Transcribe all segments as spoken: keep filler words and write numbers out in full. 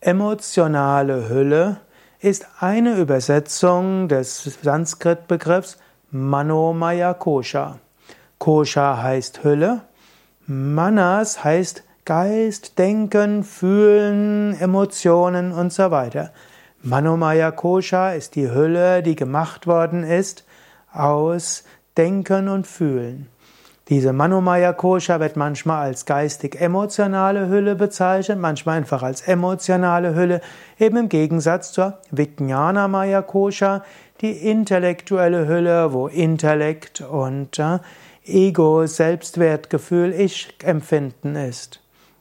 Emotionale Hülle ist eine Übersetzung des Sanskrit-Begriffs Manomaya Kosha. Kosha heißt Hülle, Manas heißt Geist, Denken, Fühlen, Emotionen und so weiter. Manomaya Kosha ist die Hülle, die gemacht worden ist aus Denken und Fühlen. Diese Manomaya Kosha wird manchmal als geistig-emotionale Hülle bezeichnet, manchmal einfach als emotionale Hülle, eben im Gegensatz zur Vijnanamaya Kosha, die intellektuelle Hülle, wo Intellekt und äh, Ego, Selbstwertgefühl, Ich-Empfinden ist.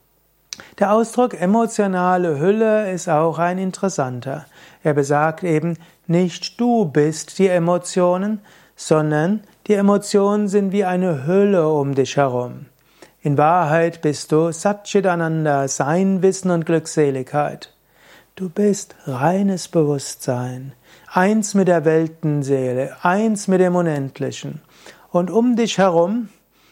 Der Ausdruck emotionale Hülle ist auch ein interessanter. Er besagt eben, nicht du bist die Emotionen, sondern die Emotionen sind wie eine Hülle um dich herum. In Wahrheit bist du Satchitananda, Sein, Wissen und Glückseligkeit. Du bist reines Bewusstsein, eins mit der Weltenseele, eins mit dem Unendlichen. Und um dich herum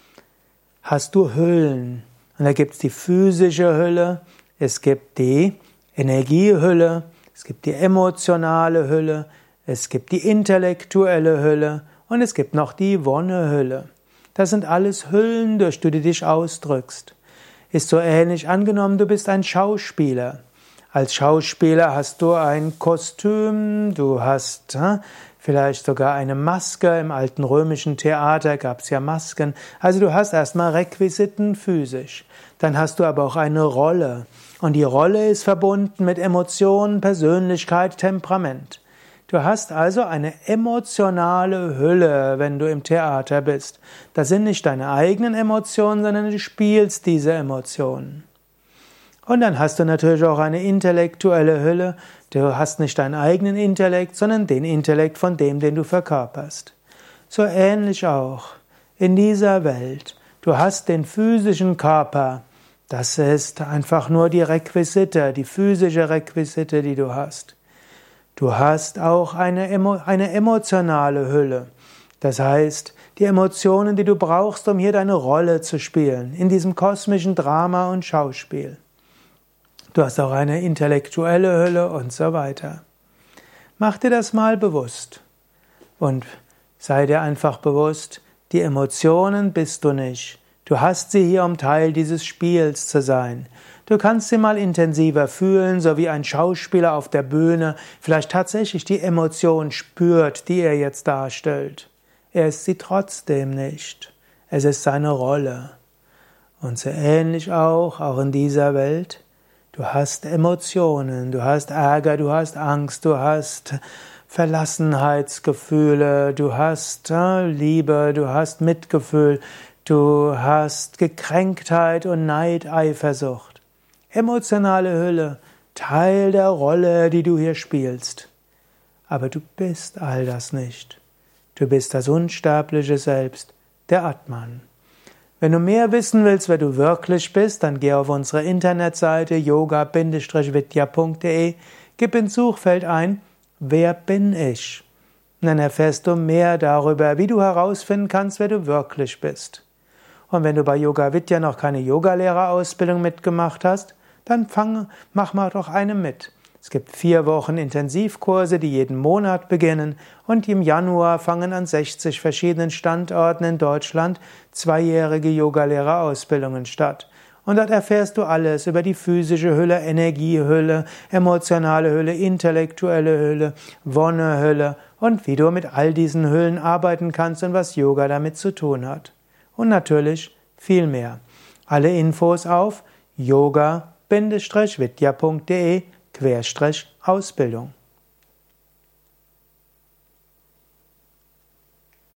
hast du Hüllen. Und da gibt es die physische Hülle, es gibt die Energiehülle, es gibt die emotionale Hülle, es gibt die intellektuelle Hülle und es gibt noch die Wonnehülle. Das sind alles Hüllen, durch die du dich ausdrückst. Ist so ähnlich angenommen, du bist ein Schauspieler. Als Schauspieler hast du ein Kostüm, du hast äh, vielleicht sogar eine Maske. Im alten römischen Theater gab es ja Masken. Also du hast erstmal Requisiten physisch. Dann hast du aber auch eine Rolle. Und die Rolle ist verbunden mit Emotionen, Persönlichkeit, Temperament. Du hast also eine emotionale Hülle, wenn du im Theater bist. Das sind nicht deine eigenen Emotionen, sondern du spielst diese Emotionen. Und dann hast du natürlich auch eine intellektuelle Hülle. Du hast nicht deinen eigenen Intellekt, sondern den Intellekt von dem, den du verkörperst. So ähnlich auch in dieser Welt. Du hast den physischen Körper. Das ist einfach nur die Requisite, die physische Requisite, die du hast. Du hast auch eine, eine emotionale Hülle. Das heißt, die Emotionen, die du brauchst, um hier deine Rolle zu spielen, in diesem kosmischen Drama und Schauspiel. Du hast auch eine intellektuelle Hülle und so weiter. Mach dir das mal bewusst und sei dir einfach bewusst, die Emotionen bist du nicht. Du hast sie hier, um Teil dieses Spiels zu sein. Du kannst sie mal intensiver fühlen, so wie ein Schauspieler auf der Bühne vielleicht tatsächlich die Emotion spürt, die er jetzt darstellt. Er ist sie trotzdem nicht. Es ist seine Rolle. Und so ähnlich auch, auch in dieser Welt. Du hast Emotionen, du hast Ärger, du hast Angst, du hast Verlassenheitsgefühle, du hast äh, Liebe, du hast Mitgefühl, du hast Gekränktheit und Neid, Eifersucht. Emotionale Hülle, Teil der Rolle, die du hier spielst. Aber du bist all das nicht. Du bist das unsterbliche Selbst, der Atman. Wenn du mehr wissen willst, wer du wirklich bist, dann geh auf unsere Internetseite yoga vidya punkt de, gib ins Suchfeld ein, wer bin ich? Und dann erfährst du mehr darüber, wie du herausfinden kannst, wer du wirklich bist. Und wenn du bei Yoga Vidya noch keine Yogalehrerausbildung mitgemacht hast, dann fang, mach mal doch eine mit. Es gibt vier Wochen Intensivkurse, die jeden Monat beginnen, und im Januar fangen an sechzig verschiedenen Standorten in Deutschland zweijährige Yogalehrerausbildungen statt. Und dort erfährst du alles über die physische Hülle, Energiehülle, emotionale Hülle, intellektuelle Hülle, Wonnehülle und wie du mit all diesen Hüllen arbeiten kannst und was Yoga damit zu tun hat. Und natürlich viel mehr. Alle Infos auf yoga vidya punkt de Ausbildung.